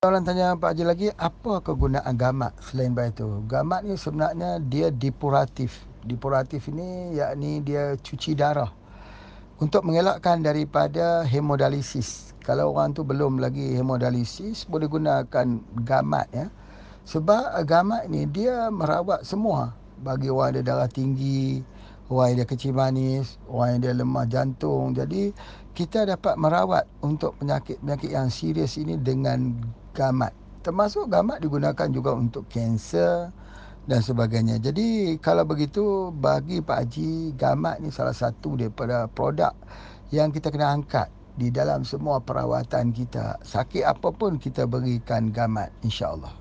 Orang tanya Pak Haji lagi, apa kegunaan gamat selain daripada itu? Gamat ni sebenarnya dia depuratif. Depuratif ini yakni dia cuci darah untuk mengelakkan daripada hemodialisis. Kalau orang tu belum lagi hemodialisis, boleh gunakan gamat ya. Sebab gamat ni dia merawat semua. Bagi orang ada darah tinggi, orang yang dia kecil manis, orang yang dia lemah jantung. Jadi kita dapat merawat untuk penyakit-penyakit yang serius ini dengan gamat. Termasuk gamat digunakan juga untuk kanser dan sebagainya. Jadi kalau begitu, bagi Pak Haji, gamat ni salah satu daripada produk yang kita kena angkat di dalam semua perawatan kita. Sakit apa pun kita berikan gamat, insya-Allah.